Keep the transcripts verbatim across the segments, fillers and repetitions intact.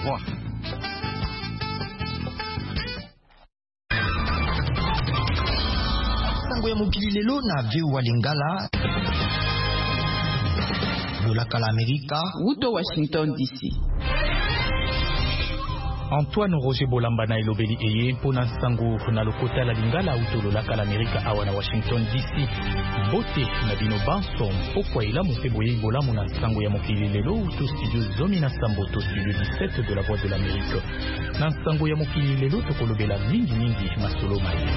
revoir. Sango ya mokili lelo na Veo wa Lingala lolaka la Amerika uto Washington D C. Antoine Roger Bolamba na elobeli eye mpona sango na lokota la Lingala utololaka la Amerika awa na Washington D C. Bote na bino banso pokwa elamu mpe boye bolamu na sango ya mokili lelo uto studio zomi na sambo to studio dix-sept de la Voix de l'Amérique. Na sango ya mokili lelo tokolobela mingi mingi masolo maye.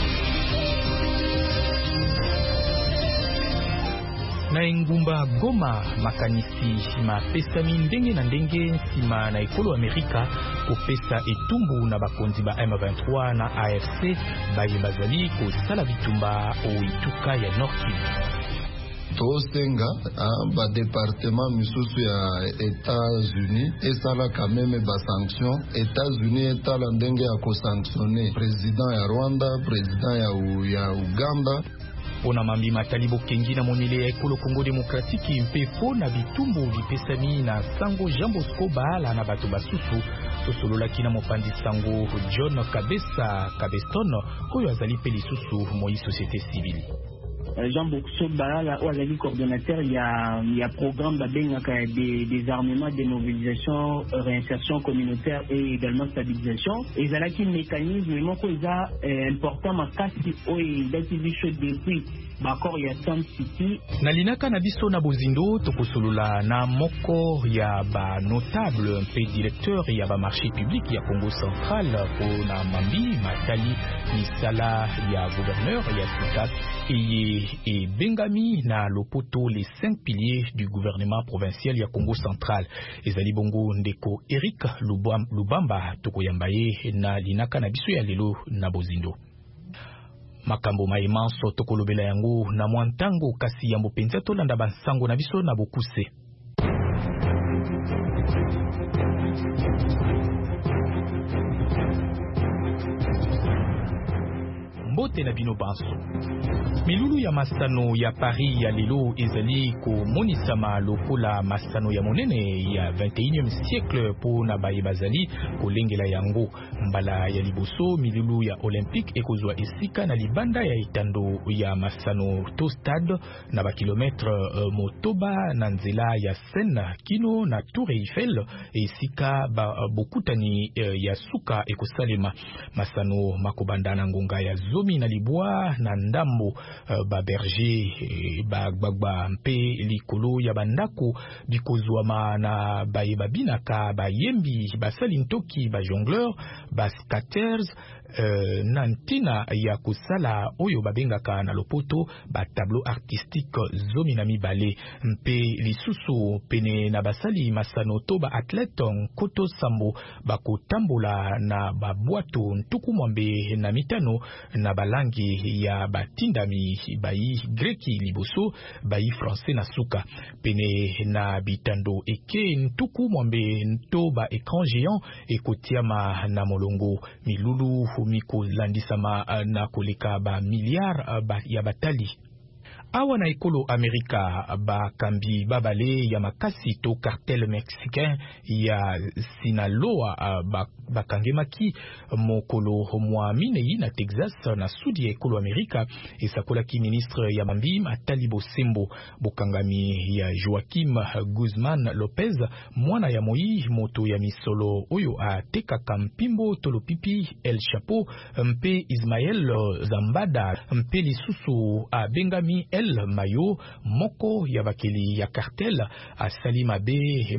Na engumba Goma makanisi mapesami ndenge na ndenge nsima na ekolo Amerika kopesa etumbu na bakonzi ba M vingt-trois na A F C baye bazali kosala bitumba oituka ya Nord Kivu. Tosenga ba département misusu ya États-Unis esala quand même ba sanction. États-Unis etala ndenge ya ko sanctionner président ya Rwanda, président ya, ya Uganda. Pona mambi matali bokengi na monile ya ekolo Kongo Demokratiki mpefo na bitumbu bipesami na sango Jean Bosco Baala na bato basusu tosololaki na mopandi sango John Kabesa Kabeston oyo azali pe lisusu moi société civile. Jean Bosco Baala azali coordonnateur ya ya programme babengaka des désarmement, démobilisation, réinsertion communautaire et également stabilisation. Ezalaki mécanisme moko eza important makasi oyo dati biso depuis bakor ya Sun City. Nalinaka na biso na bozindo tokosolola na moko ya ba notable mpe directeur ya ba marché public ya Congo Central pona mambi matali misala ya gouverneur ya Sikat eye et Bengami na lopoto les cinq piliers du gouvernement provincial ya Congo Central. Ezali bongo ndeko Eric Lubamba tokoyambaye na linaka na biso ya lelo na bozindo. Makambo maimanso tokolobela yango na mwantango kasi yambo penza tolanda bansango na biso na bokuse. Mbote na bino banso. Milulu ya masano ya Paris ya lelo ezali ko monisama lokola masano ya monene ya vingt et unième siècle po na baye bazali kolengela yango mbala ya liboso milulu ya olympique ekozwa esika na libanda ya itando ya masano to stade na ba kilometre uh, motoba na nzela ya Seine kino na Tour Eiffel esika ba uh, bokutani uh, ya suka ekosalema masano makobanda na ngonga ya zomi na libwa na ndambo uh, ba berger ba gbagba mpe likolo ya bandako bikozwama na baye babinaka bayembi basali ntoki ba jongleur ba skaters Uh, na ntina ya kusala oyo babengaka na lopoto ba tableau artistique zomi na mibale mpe lisusu pene na basali masano to ba athlète koto sambo bakotambola na babwato ntuku mwambe na mitano na balangi ya batindami bayi greki liboso bayi français na suka pene na bitando eke ntuku mwambe to ba écran géant ekotiama na molongo milulu miko landisama na koleka ba miliard ba ya batali. Awa na ekolo Amerika ba kambi babale ya makasi to cartel mexicain ya Sinaloa ba bakangemaki mokolo mwa minei na Texas na sudi ya ekolo Amerika esakolaki ministre ya mambi Matali Bosembo bokangami ya Joaquim Guzman Lopez mwana ya moi moto ya misolo oyo ateka kampimbo tolopipi El Chapo mpe Ismael Zambada mpe lisusu a Bengami El Mayo moko ya bakeli ya cartel asali mabe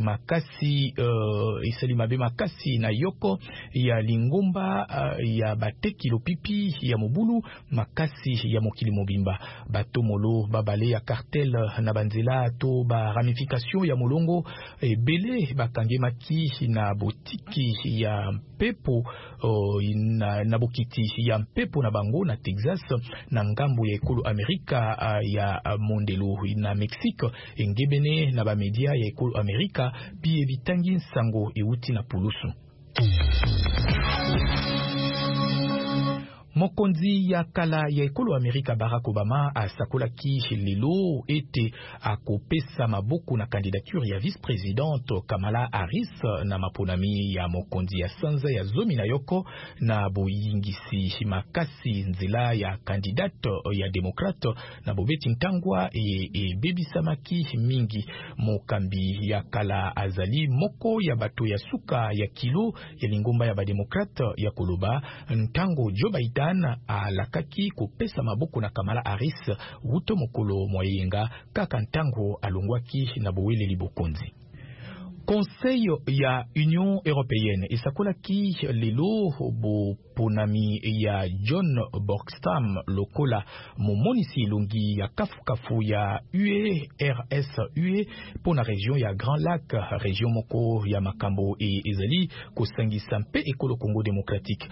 makasi uh, isali mabe makasi na yoko ya lingomba uh, ya bateki lopipi ya mobulu makasi ya mokili mobimba batomolo babale ya cartel na banzela to ba ramification ya molongo ebele bakangemaki na botiki ya mpepo uh, na, na bokiti ya mpepo na bango na Texas na ngambo ya ekolo Amerika uh, ya mondelo na Mexique engebene na ba media ya ekolo Amerika pie bitangi nsango euti na pulusu. Mokonzi ya kala ya ekolo Amerika Barack Obama asakolaki lelo ete akopesa mabuku na kandidature ya vice-présidente Kamala Harris na maponami ya mokonzi ya sanza ya zomi na yoko na boyingisi makasi nzela ya kandidate ya demokrate na bobeti ntangwa e, e bebisamaki mingi. Mokambi ya kala azali moko ya bato ya suka ya kilo ya lingomba ya bademokrate ya koloba ntango Joe Biden alakaki kopesa mabuku na Kamala Harris wuto mokolo moyenga kaka ntango alongwaki na bowele libokonzi. Conseil ya Union Européenne esakolaki lelo bo ponami ya John Borgstam lokola momonisi lungi ya kafu-kafu ya U E R S U E pona region ya Grand Lac, region moko ya makambo e ezali kosangisa mpe ekolo Congo démocratique.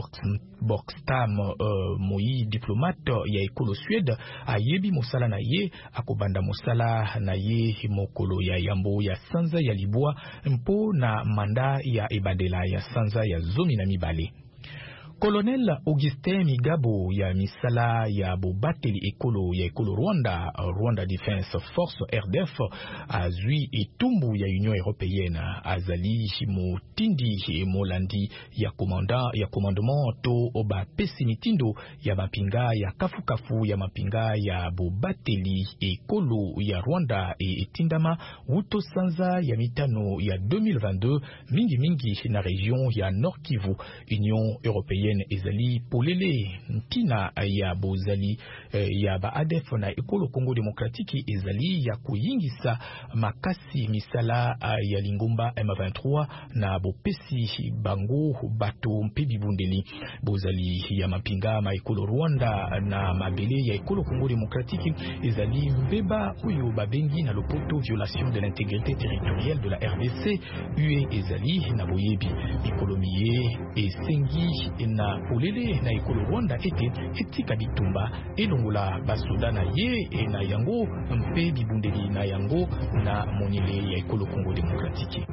Borgstam uh, moi diplomate ya ekolo Suède ayebi mosala na ye akobanda mosala na ye mokolo ya yambo ya sanza ya libwa mpo na manda ya ebandela ya sanza ya zomi na mibale. Colonel Augustin Migabo ya misala ya bobateli ekolo ya ekolo Rwanda, Rwanda Defense Force R D F, azui etumbu ya Union Européenne azali motindi molandi ya komanda ya commandement to oba pesi mitindo ya mapinga ya kafu-kafu ya mapinga ya bobateli ekolo ya Rwanda e etindama wuto sanza ya mitano ya deux mille vingt-deux mingi mingi na region ya Nord Kivu. Union Européenne ezali polele ntina ya bozali eh, ya ba A D F na ekolo Congo démocratique ezali ya kuyingisa makasi misala uh, ya lingomba M vingt-trois na bopesi bango bato mpe bibundeli bozali ya mapinga ma ekolo Rwanda na mabele ya ekolo Congo démocratique ezali mbeba oyo babengi na lopoto violation de l'intégrité territoriale de la R D C. U E ezali na boyebi ekolomiye esengi na polele na ekolo Rwanda ete etika bitumba elongola basoda na ye e na yango mpe bibundeli na yango na monile ya ekolo Congo démocratique.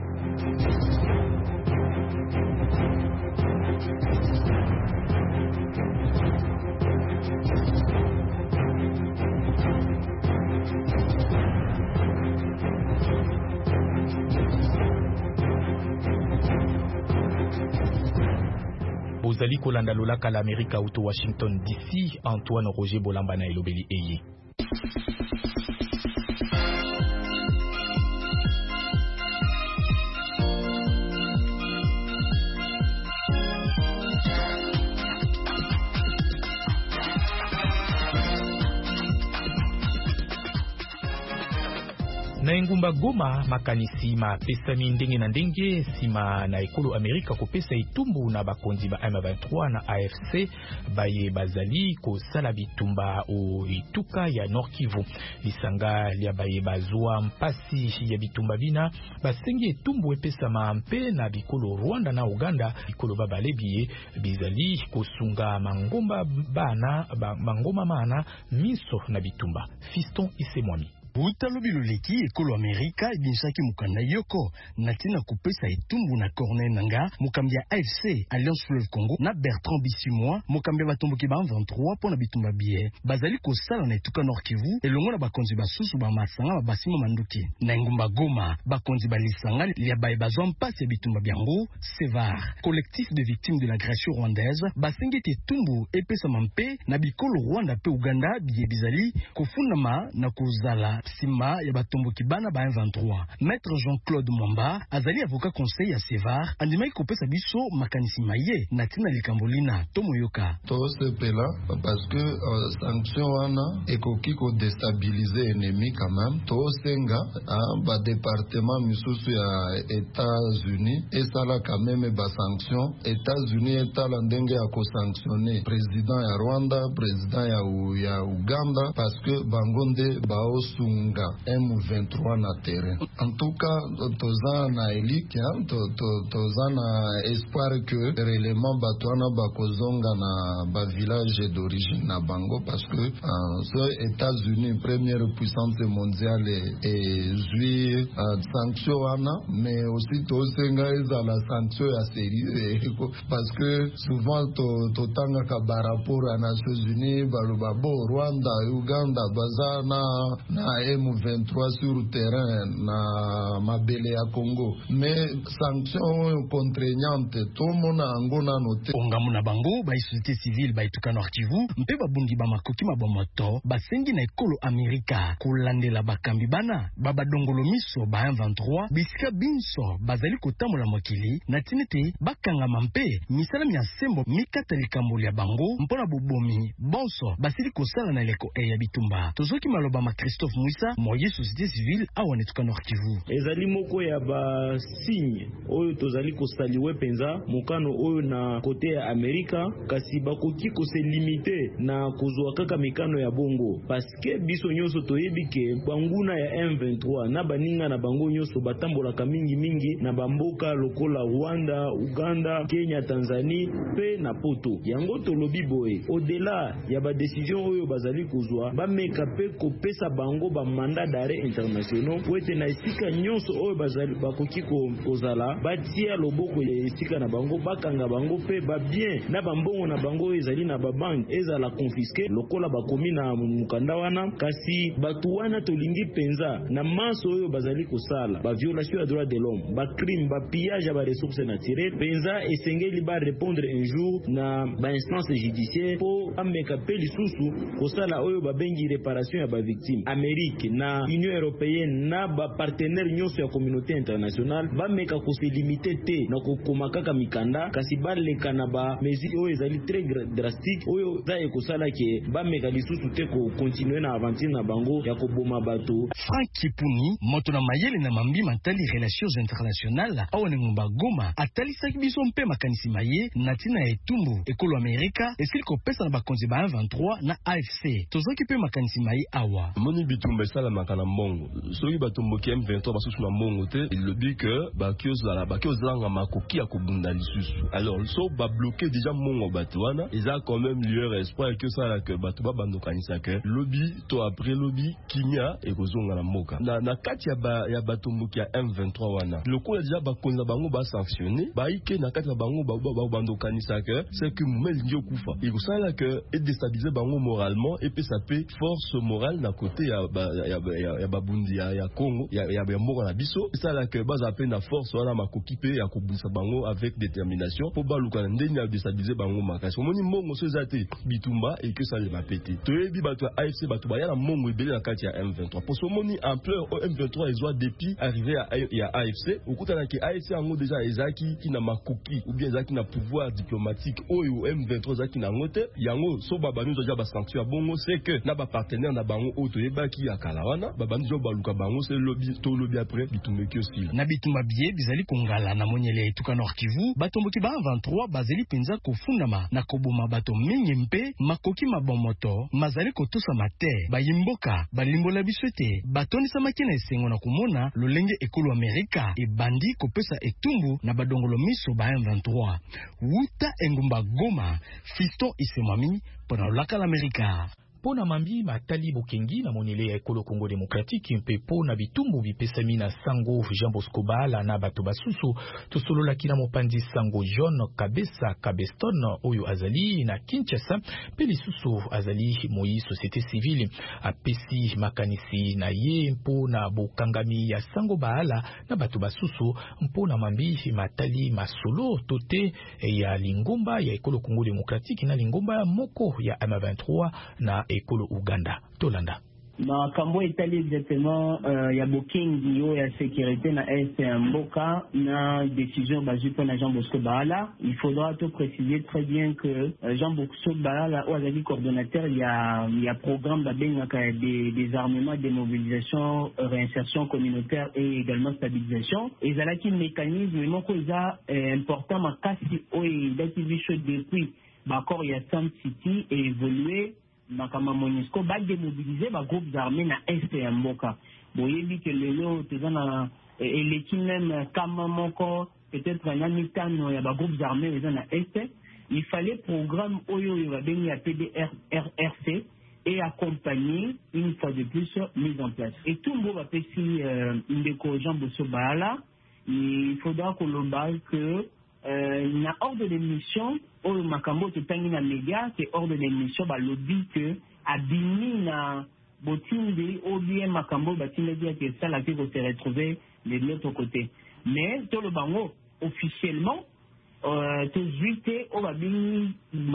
Bozali kolanda lolaka la Amerika auto Washington D C. Antoine Roger Bolamba na elobeli eye. Na engumba Goma makanisi ma pesa mindenge na ndenge sima na ekolo Amerika kopesa itumbu na bakonzi ba M vingt-trois na A F C baye bazali ko sala bitumba o ituka ya Nord Kivu. Lisanga lia baye bazwa mpasi ya bitumba bina basengi itumbu epesa ma mpe na bikolo Rwanda na Uganda bikolo babalebiye bizali kosunga mangomba bana ba, mangoma mana miso na bitumba. Fiston Isemwami Utalobi loleki ekolo Amerika ebinsaki mukanda yoko natina kupesa etumbu na Corneille Nanga mukambi ya A F C Alliance Fleuve Congo na Bertrand Bisimwa mukambi batomboki ba M vingt-trois pona bitumba biye bazali kosala na etuka Nord Kivu elongo na bakonzi basusu ba masanga basima manduki na ngumba Goma bakonzi balisanga lia baye bazwa mpasi ya bitumba biango Sevar collectif de victimes de l'agression rwandaise basengi etumbu epesa mampe na bikolo Rwanda pe Uganda biye bizali kofundama na kozala sima ya batomboki bana ba M vingt-trois. Maître Jean-Claude Mwamba azali avocat conseil ya Sevar andimaki kopesa biso makanisi maye na tina likambolina tomoyoka to sepela parce que uh, sanction wana ekoki ko déstabiliser ennemi quand même to senga uh, ba département misusu ya États-Unis esala quand même ba sanction États-Unis etala ndenge ya ko sanctionner président ya Rwanda président ya, ya Uganda parce que bangonde baosu koninga M vingt-trois na terrain. En tout cas, toza na eliki, toza na espoir que réellement batwana bakozonga na ba village d'origine na bango, parce que euh, États-Unis, première puissance mondiale, et zui euh, sanction wana, mais aussi tosenga eza la sanction ya série, parce que souvent to totanga ka rapport à Nations Unies baloba bo Rwanda, Uganda baza na na M vingt-trois sur le terrain na mabele ya Congo, mais sanction contraignante to mona angona note ongamu na bango ba société civile ba etuka Nord Kivu mpe babundi ba makoki mabomoto basengi na ekolo Amerika kolandela bakambi bana baba dongolo miso ba M vingt-trois bisika binso bazali kotamola mokili na tinete bakanga mampe misala ya sembo mikata likambo ya bango mpona bobomi bonso basili kosala na leko e ya bitumba tozoki maloba ma Christophe Mwisa moye société civile awa netuka Nord Kivu ezali moko ya ba signe oyo tozali kosaliwe penza mokano oyo na kote ya Amerika kasi bakoki kose limite na kozwa kaka mikano ya bongo paske biso nyonso toyebi ke banguna ya M vingt-trois na baninga na bango nyonso batambolaka mingi mingi na bamboka lokola Rwanda, Uganda, Kenya, Tanzania pe na poto yango tolobi boye au-delà ya ba décision oyo bazali kozwa ba meka pe kopesa bango ba mandat d'arrêt international wete na esika nyonso oyo bazali bakoki kozala batia loboko ya esika na bango bakanga bango pe ba bien na bambongo na bango ezali na ba bank ezala confisqué lokola bakomi na mukanda wana kasi batu wana tolingi penza na maso oyo bazali kosala ba violation ya droit de l'homme ba crime ba pillage ya ba ressources naturelles penza esengeli ba répondre un jour na ba instance judiciaire po ameka pe lisusu kosala oyo ba bengi réparation ya ba victime Amérique na Union européenne na ba partenaire nyonso ya communauté internationale ba meka ko se limiter te na ko komakaka mikanda kasi ba leka na ba mesures oyo ezali très drastique oyo za ekosala ke ba meka lisusu te ko continuer na aventure na bango ya ko boma bato. Frank Kipuni moto na mayele na mambi matali relations internationales awane ngumba Goma atalisa biso mpe makanisi maye na tina etumbu ekolo Amerika esili ko pesa na bakonzi ba M vingt-trois na A F C tozoki pe makanisi maye awa moni bitumba sala makana mbongo soki batumbo ki M vingt-trois basusu na mbongo te le but que ba kiozala ba kiozala makoki ya kobunda lisusu alors so ba bloquer déjà mbongo batwana eza quand même lueur espoir que ça là que bato ba bando kanisa que lobby to après lobby kinya e kozonga na moka na na kati ya ba ya batumbo ki ya M vingt-trois wana le ko déjà ba konza bango ba sanctionner ba ike na kati ya bango ba ba bando kanisa que c'est que mumel ndio kufa e kozala que et déstabiliser bango moralement et puis ça peut force morale na côté ya ba ya ya, ya babundi ya, ya Congo ya ya mboka na biso ça là que baza pe na force wana makoki pe ya kobunisa bango avec détermination pour baluka ndeni ya déstabiliser bango makasi omoni mbongo so zate bitumba et que ça les va péter toyebi bato A F C bato ba ya na mbongo ebele na kati ya M vingt-trois pour ce moni ampleur au M vingt-trois ils ont depuis arriver à ya A F C okutana ke A F C ango déjà ezaki ki na makoki ou bien ezaki na pouvoir diplomatique oyo M vingt-trois ezaki na ngote yango so baba nous déjà ba sanction ya bongo c'est que na ba partenaire na bango oto yebaki ya kalawana baba nous baluka bango c'est lobby to lobby après bitumeki aussi na bitumba bie bizali kongala na monyele etuka Nord Kivu batomboki ba vingt-trois bazeli penza kofundama na koboma bato mingi mpe makoki mabomoto mazali kotosa mate bayimboka balimbola biswete batonisa makina esengo na kumona lolenge ekolo Amerika ebandi kopesa etumbu na badongolo miso ba M vingt-trois wuta engumba Goma Fiston Isemami pona laka l'Amerika pona mambi matali bokengi na monele ya ekolo Congo Démocratique mpe pona bitumbu bipesami na sango Jean Bosco Bala na bato basusu tosolola kina mopandi sango John Kabesa Kabeston oyo azali na Kinshasa pe lisusu azali moi société civile apesi makanisi na ye mpona bokangami ya sango Bala na bato basusu mpona mambi matali masolo tote ya lingomba ya ekolo Congo Démocratique na lingomba moko ya M vingt-trois na ekolo Uganda tolanda na kambo etali exactement euh, ya bokengi yo ya sécurité na est mboka na décision basée par Jean Bosco Bala. Il faudra tout préciser très bien que euh, Jean Bosco Bala ou azali coordonnateur il y a il y a programme babengaka des des armements de mobilisation euh, réinsertion communautaire et également stabilisation et zalaki mécanisme moko eza euh, important makasi o et d'activité depuis bakor ya Sam City et évoluer makama MONUSCO ba démobiliser ba groupes armés na est ya mboka. Boyebi que lelo tezana eleki même kama moko peut-être na mitano ya ba groupes armés na est. Il fallait programme oyo yo ba bengi ya P D R C et accompagner une fois de plus mise en place. Et tout le monde va passer euh, une Jean Bosso Baala. Il faudra qu'on le que euh, na ordre de mission au makambo te tangi na média c'est ordre de mission ba lobby que abimi na botinde ou bien makambo batinde dia que ça la qui va se retrouver de l'autre côté. Mais tout le bango officiellement euh, te au babini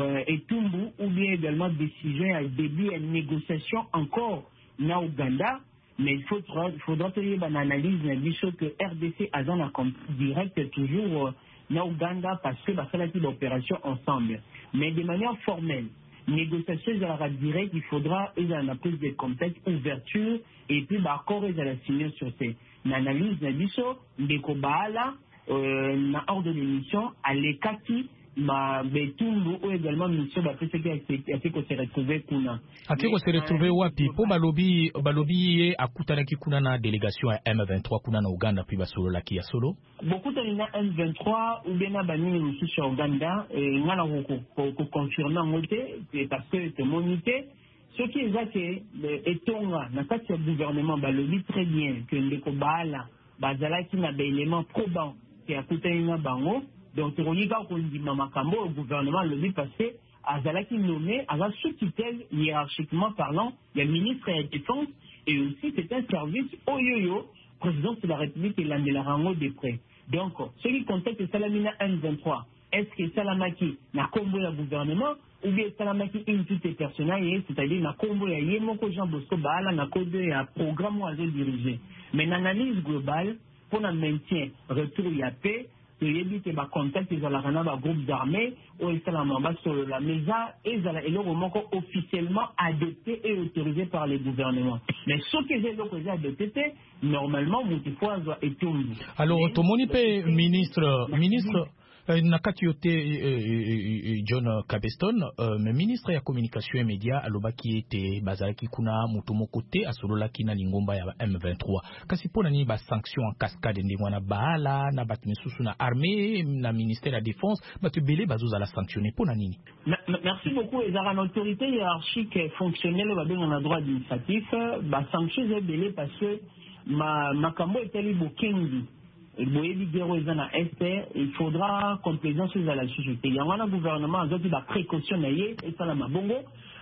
etumbu ou bien également décision à début à négociation encore na Ouganda. Mais il faudra, il faudra tenir une analyse que R D C a un direct toujours euh, na Ouganda parce que ça a été l'opération ensemble. Mais de manière formelle, négociation de la direct, il faudra ils en prise de contexte, ouverture et puis d'accord ils la signer sur ces analyses na biso de Kobala euh, na ordre de mission à l'écati ma betumbu ou également mission ba pese qui a fait qu'on se retrouver kuna ati ko se retrouver wapi po balobi balobi akutana ki kuna na délégation ya M vingt-trois kuna na Uganda puis basolo la ki ya solo beaucoup de na M vingt-trois ou bien na bani musu sur Uganda et ngana ko ko confirmer ngote parce que c'est monité ce qui est ça que etonga na kati ya gouvernement balobi très bien que ndeko bala bazala ki na élément probant qui akutana bango. Donc, on y va au gouvernement le but passé, à Zalaki nommé, à la sous-tutelle, hiérarchiquement parlant, il y a le ministre de la Défense, et aussi c'est un service au yo-yo, président de la République et la Rango des prêts. Donc, ce qui contacte Salamina M vingt-trois, est-ce que Salamaki n'a combo le gouvernement, ou bien Salamaki une toute personnelle, c'est-à-dire n'a combo ya Yemoko Jean Bosco Baala, n'a combo un programme où elle dirigé. Mais l'analyse globale, pour le maintien, retour à paix, il y a des contacts ils ont la groupe d'armée ou ils sont la sur la maison et ils ont officiellement adopté et autorisé par les gouvernements. Mais ce que j'ai donc adopté, normalement, il faut avoir été. Alors, tout le monde ministre, ministre. Nakati yote John Cabeston, mais ministre ya communication et médias alobaki ete bazalaki kuna mutu moko te asolola kina lingomba ya M vingt-trois. Kasi pona ni ba sanction en cascade ndingwa na baala na batu misusu na armée na ministère de la défense batu belé bazoza la sanctionner pona nini. Merci beaucoup les une autorité hiérarchique fonctionnelle ba benga na droit d'initiative ba sanctionner belé parce que ma makambo etali bokengi. Il faudra complaisance à la société. Il y a un gouvernement qui a des précautions et ça la mabongo.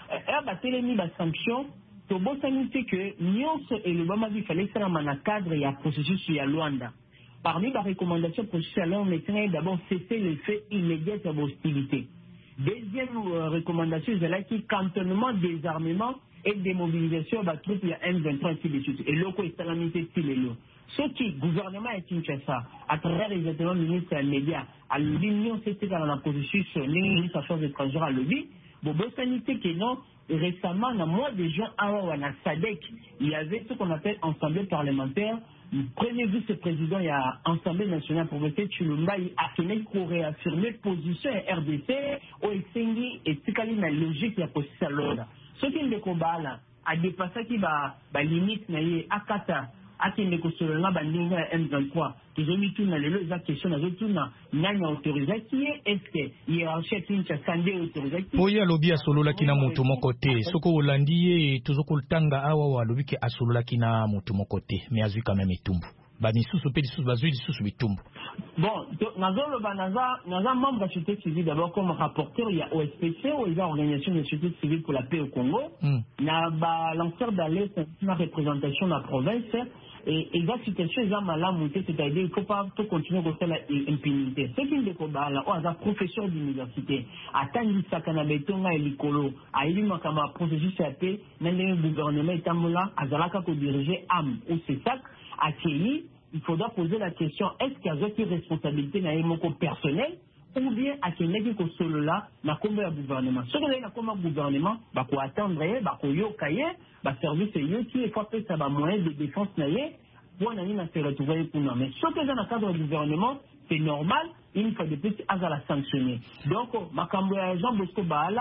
Et il y a des sanctions. Tout bon sanité que Nyons et le Bama il fallait faire un cadre et un processus sur Luanda. Parmi les recommandations processus à Luanda, on est d'abord cesser les faits immédiats de l'hostilité. Deuxième recommandation, c'est là qui cantonnement, désarmement et démobilisation de troupes il y a M vingt-trois ainsi de suite. Et l'eau est calamité si les lots. Ce qui, le gouvernement est Kinshasa, à travers les événements ministres et les médias, à l'Union, c'était dans la position sur les ministres des Affaires étrangères à l'O B I, bon, bonne sanité que non, récemment, dans mois de juin, à la SADC, il y avait ce qu'on appelle Assemblée parlementaire. Le premier vice-président, il y a Assemblée nationale pour voter Chulumba, il a fini pour réaffirmer position et R D C, au Exengi et Tikali, la logique, il y a possible à l'ordre. Ce qui est le combat là, a dépassé qui va, la limite, à Kata, à qui est le là, bandinga M vingt-trois, qui ont mis tout dans les deux questions, dans les deux, n'a autorisé qui est, est-ce que hiérarchie qui est sandé autorisé qui est. Poya lobby a solo la kina mutu mokote, soko Hollandi tuzoko tanga awa wa lobby ke a solo la kina mutu mokote, mais azui quand même etumbu. Bani susu pe susu bazui susu bitumbu. Bon, nazo le banaza, naza membre de la société civile d'abord comme rapporteur, il y a O S P C, ou il y a organisation de la société civile pour la paix au Congo. Na ba lanceur d'alerte, une représentation de la province. Et il va situation ils ont mal monté, c'est-à-dire il ne faut pas tout continuer à faire l'impunité. Ce qui est le combat là, on a un professeur d'université, à Tangi Sakanabetonga et Likolo, à Ilima Kama processus A P, même le gouvernement est là, à Zalaka pour diriger A M ou C E S A C, à Kéli, il faudra poser la question, est-ce qu'il y a une responsabilité dans les personnel ou bien à quel niveau que solo là n'a comme le gouvernement. Ce que n'a comme le gouvernement, bah pour attendre, bah pour yo cahier, bah service yo qui est fait ça va moyen de défense naïe, pour n'aller n'a se retrouver pour nous. Mais ce que dans le cadre du gouvernement, c'est normal, une fois de plus à la sanctionner. Donc, ma cambo Jean Bosco Baala,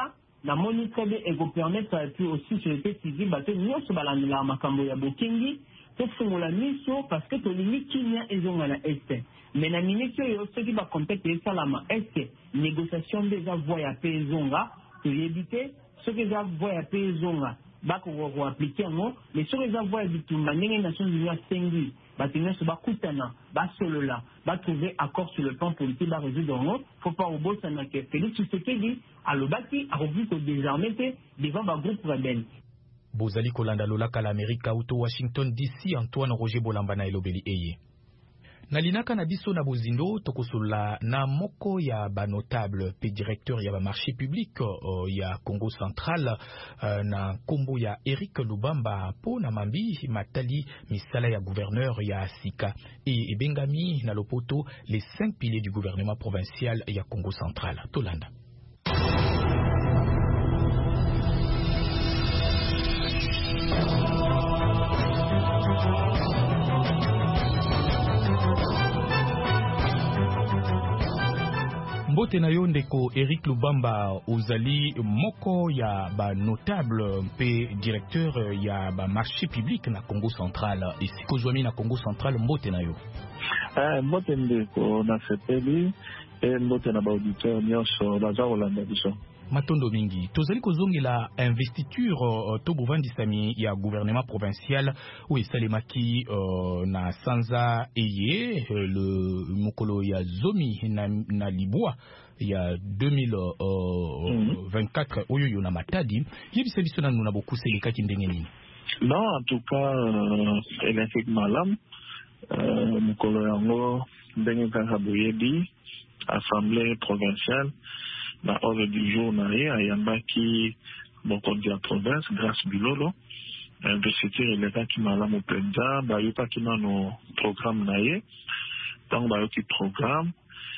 na moni très bien et vous permettre puis aussi sur le petit bateau nous se balancer la makambo ya bokingi to fungola miso parce que to limite kinya ezonga na este mais na minute yo ce qui va compter salama est négociation des avoirs ya pezonga to éviter ce que les avoirs ya pezonga ba ko ko appliquer non mais sur les avoirs du tout manière Nations Unies sengi ba tenir se ba kutana ba solo là ba trouver accord sur le plan politique ba résoudre non faut pas au boss na que Félix Tshisekedi alobaki a revu ko désarmer devant ba groupe rebelle. Bozali kolanda lola kala Amerika auto Washington D C. Antoine Roger Bolamba na elobeli eye. Na linaka na biso na bozindo tokosola na moko ya ba notable pe directeur ya ba marché public uh, ya Congo Central uh, na kombo ya Eric Lubamba po na mambi matali misala ya gouverneur ya Sika e ebengami na lopoto les cinq piliers du gouvernement provincial ya Congo Central. Tolanda. Mbote na yo ndeko Eric Lubamba ozali moko ya ba notable pe directeur ya ba marché public na Congo Central. Esiko zwami na Congo Central mbote na yo. Eh mbote ndeko na sepeli e mbote na ba auditeur nyonso baza kolanda biso. Matondo mingi tozali kozongela investiture uh, to bovandisami ya gouvernement provincial ou esalemaki uh, na sanza eye uh, le mokolo ya zomi na, na libwa ya deux mille vingt-quatre mm-hmm. oyo yo na matadi yebisa biso nanu na bokuse lekaki ndenge nini? Non, en tout cas euh, elefik malam euh, mokolo yango ndenge kaka boyebi assemblée provinciale na ordre du jour na ye ayambaki bokonzi ya province grâce bilolo investiture elekaki malamu mpenza bayokaki nano programme na ye ntango bayoki programme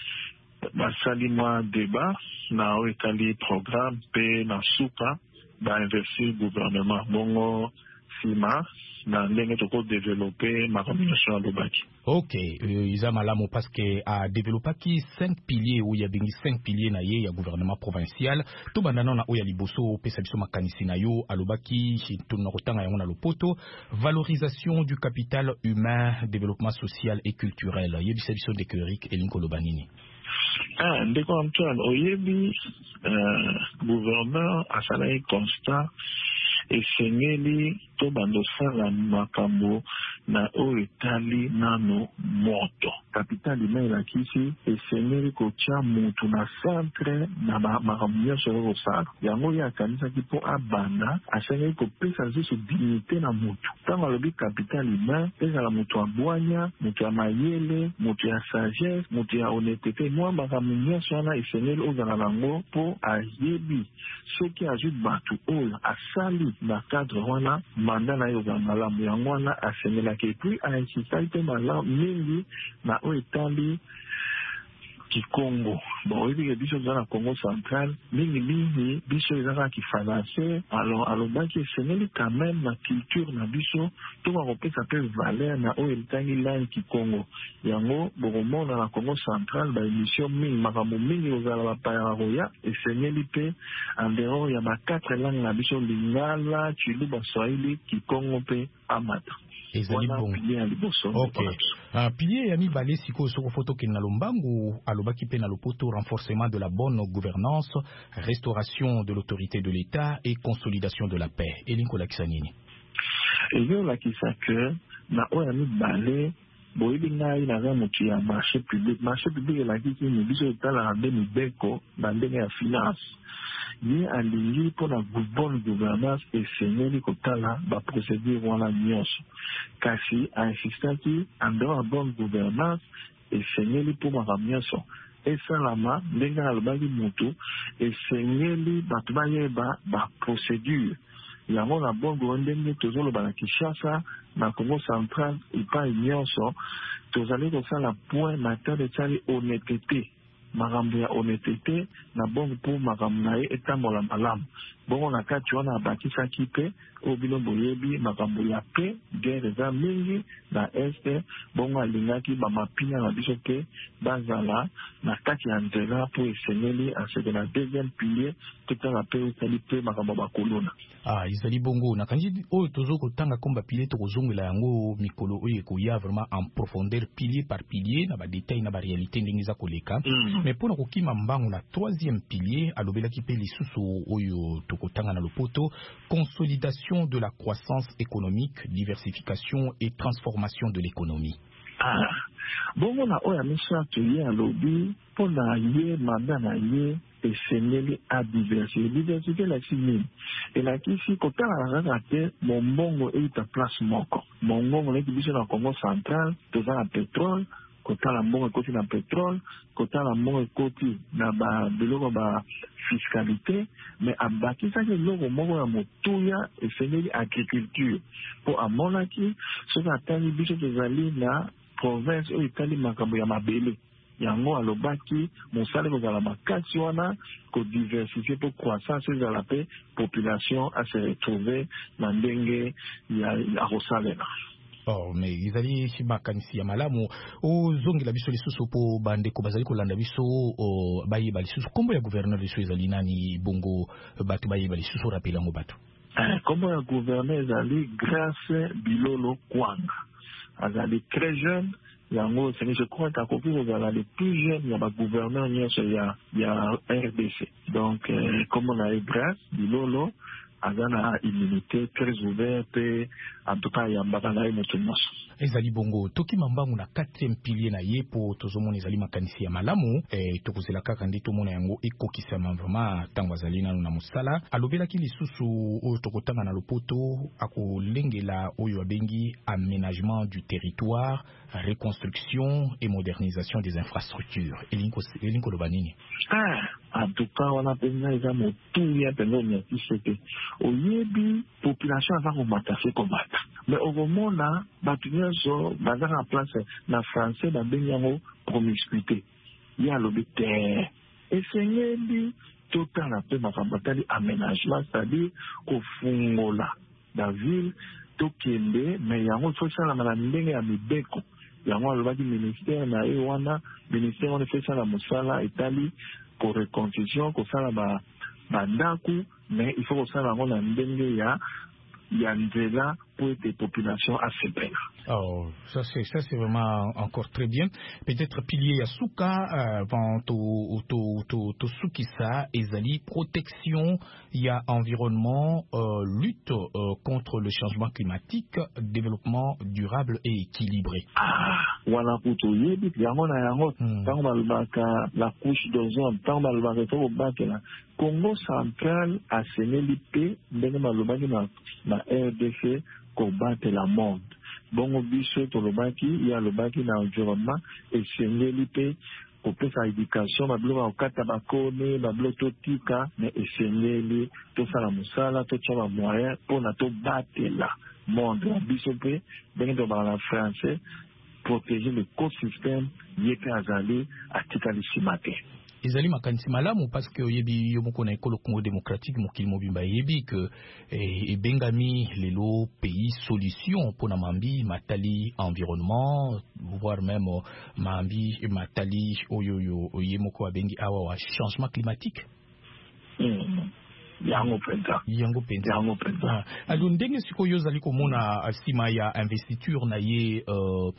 basali mwa débat na oyo etali programme mpe na suka bainvestir gouvernement bongo nsima na ndenge tokodevelope makambo nyonso alobaki. Ok, euh, iza malamu parce que a développaki cinq piliers ou ya bengi cinq piliers na ye ya gouvernement provincial to bandana na oya liboso pesa biso makanisi na yo alobaki tuna kotanga yango na lopoto valorisation du capital humain, développement social et culturel. Yebisa biso de Eric Elinko Lobanini. Ah, ndeko Antoine oyebi euh, gouverneur asalaki constat esengeli to bandosala makambo na oyo etali nano moto capital humain elakisi esengeli kotia mutu na centre na makambo nyonso oyo kosala yango ye akanisaki mpo abanda asengeli kopesa lisusu dignité na mutu ntango alobi capital humain ezala mutu abwanya mutu ya mayele mutu ya sagesse mutu ya honnêteté mwa makambo nyonso wana esengeli ozala nango mpo ayebi soki azwi bato oyo asali na cadre wana manda na yo za malamu yango wana asengelaki epuis ainsistaki mpe malamu mingi na oyo etali Kikongo. Bon, oyebi ke biso za na Congo Central mingi mingi biso ezaka kifinancer alors alobaki esengeli quand même na culture na biso to bakopesa mpe valeur na oyo etangi langue Kikongo yango bokomona na Congo Central ba émission mingi makambo mingi ozala bapaya koya esengeli mpe en dehors ya ba quatre langue na biso Lingala, Chiluba, Swahili, Kikongo mpe Amata. Ezali bon. Ok. Uh, pilier ya mibale siko soko foto ke na lombangu alobaki pe na lopoto renforcement de la bonne gouvernance, restauration de l'autorité de l'État et consolidation de la paix. Elinko lakisa nini? Eyo lakisa ke na oya mibale boyebi ngai naza motu ya marché public. Marché public elakisi ni biso etala nde mibeko na ndenge ya finance. Ye alingi mpo na bonne gouvernance esengeli kotala baprocédure wana nyonso kasi ainsistaki en dehors ya bonne gouvernance esengeli mpo makambo nyonso esalama ndenge alobaki motu esengeli bato bayeba baprocédure yango na bongo ndenge tozoloba na Kinshasa na Congo Central epai nyonso tozali kosala point na terre etali honnêteté makambo ya honnêteté na bongo mpo makambo na ye etambola malamu bongo na kati wana abakisaki mpe oyo bino boyebi makambo ya pe guerre eza mingi na este, bongo alingaki bamapina na biso mpe bazala na kati ya nzela mpo esengeli aseke na deuxième pilier totala mpe otali mpe makambo bakolona. Ah, ezali bongo na kanji oyo tozo kotanga komba pilier tokozongela yango mikolo oyo ekoya vraiment en profondeur pilier par pilier na ba détail na ba réalité ndenge za koleka. Mm. Mais pour kokima mbango na troisième pilier alobelaki pe lisusu oyo tokotanga na lopoto, consolidation de la croissance économique, diversification et transformation de l'économie. Ah, bongo na oya misato ye alobi pona ye manda na ye esengeli a diversité. Diversité la chimie. Et la kisi kotala na kate mombongo eita place moko. Mombongo leki biso na Congo central, toza na pétrole, kotala mbongo ekoti na pétrole, kotala mbongo ekoti na ba biloko ba fiscalité, mais abakisaki eloko moko ya motuya esengeli agriculture. Po amonaki soki atali biso tozali na province oyo etali makambo ya mabele. Yango alobaki mosala kozala makasi wana kodiversifier po croissance ezala pe population a se retrouver na ndenge ya akosalela. Oh, mais izali makanisi ya malamu ozongela biso lisusu po bandeko bazali kolanda biso bayeba lisusu kombo ya gouverneur biso ezali nani bongo bato bayeba lisusu rapela mo bato. Kombo ya gouverneur ezali Grace Bilolo Kwanga. Azali très jeune. Yango c'est je crois qu'akoki kozala le plus jeune ya ba gouverneur nyonso ya ya R D C. Donc euh, comme on a eu Grace Bilolo azana immunité très ouverte en tout cas ya mbaka na moto nyonso. Ezali bongo toki mambangu na quatrième pilier na ye po tozomona ezali makanisi ya malamu eh, tokozela kaka nde tomona yango ekokisama vraiment tango azali nanu na mosala alobelaki lisusu oyo tokotanga na lopoto akolengela oyo abengi aménagement du territoire, reconstruction et modernisation des infrastructures. Elinko loba nini? Ah, en tout cas wana penza eza motuya penza nyakiseke oyebi population aza komata komata mais okomona bato nyonso baza na place na français babengi yango promiscuité ye alobi te esengeli totala mpe makambo atali aménagement c'est-à-dire kofungola baville tokende mais yango tosalama na ndenge ya mibeko yango alobaki ministère na ye wana ministère wana efosala mosala etali ko reconstruction kosala ba bandaku mais il faut kosala yango na ndenge ya ya nzela pour des populations assez belles. Oh, ça c'est ça c'est vraiment encore très bien. Peut-être pilier Yasuka avant to to to to Sukisa ezali protection ya environnement, euh, lutte euh, contre le changement climatique, développement durable et équilibré. Ah, wana kuto yebi yango na yango tango balbaka la couche d'ozone tango balbaka to bakela Congo central a seneli pe ndenge balobaki na na R D C combattre la monde. Bongo biso tolobaki ya lobaki na environnement esengeli pe kopesa éducation bablo okata bakone bablo totika mais esengeli tosala mosala totia ba moyen pona to batela monde biso pe ndenge to ba na français protéger l'écosystème yeke azali atikali simate. Ezali makanisi malamu parce que yebi yomoko na ekolo Congo démocratique mokili mobimba yebi que e bengami lelo pays solution pour na mambi matali environnement voire même mambi matali oyoyo oyemoko abengi awa wa changement climatique. Mm. Yango penza yango penza yango penza alo ndenge sikoyo zali komona sima ya investiture na ye euh,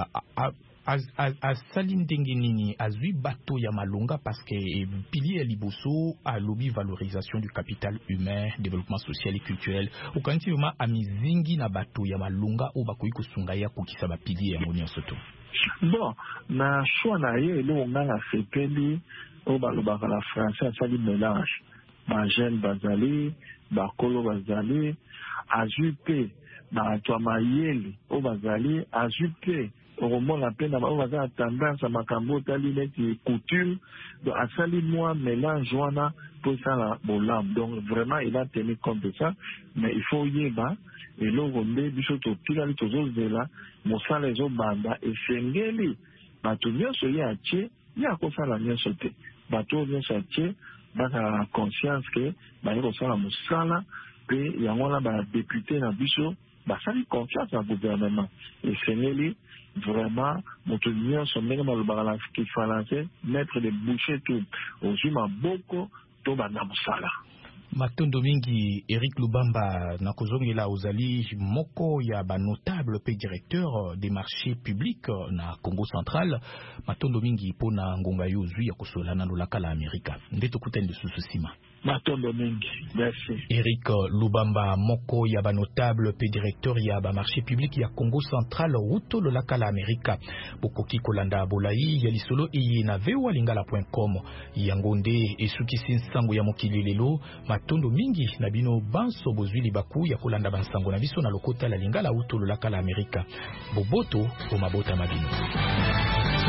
asali ndenge nini azwi bato ya malonga parce que pilier ya liboso alobi valorisation du capital humain, développement social et culturel okanti vraiment amizingi na bato ya malonga o bakoyi kosunga ya kokisa ba pilier ya nyonso to. Bon na choix na ye lo ngala sepeli o balobaka la français asali mélange ba jeune bazali ba kolo bazali ajupe ba to mayele o bazali ajupe au moment la peine on va tendance à makambo tali neti coutume donc asali moi mélange wana pour ça la bolam donc vraiment il a tenu compte de ça mais il faut yeba et lo gonde biso to pilali tozo zela mosala ezo banda esengeli bato nyonso ya che ya kosala nyonso te bato nyonso che baka conscience que ba yeko sala musala pe yango na ba député na biso ba sali confiance na gouvernement et seneli vraiment moto nyonso ndenge malobaka na kifalancé mettre des bouchées tout ozwi maboko to banda musala. Matondo mingi Eric Lubamba na kozongela ozali moko ya ba notable pe directeur des marchés publics na Congo central. Matondo mingi pona ngonga yozwi ya kosola na lolaka la Amerika ndeto kutende susu sima. Matondo mingi, merci. Eric Lubamba moko ya ba notable pe directeur ya ba marché public ya Congo central wuto lolaka la Amerika. Bokoki kolanda bolai ya lisolo iyi na v o a lingala point com yangonde esukisi nsango ya mokili lelo. Matondo mingi na bino banso bozwili baku ya kolanda bansango na biso na lokota la lingala wuto lolaka la Amerika. Boboto o mabota mabino.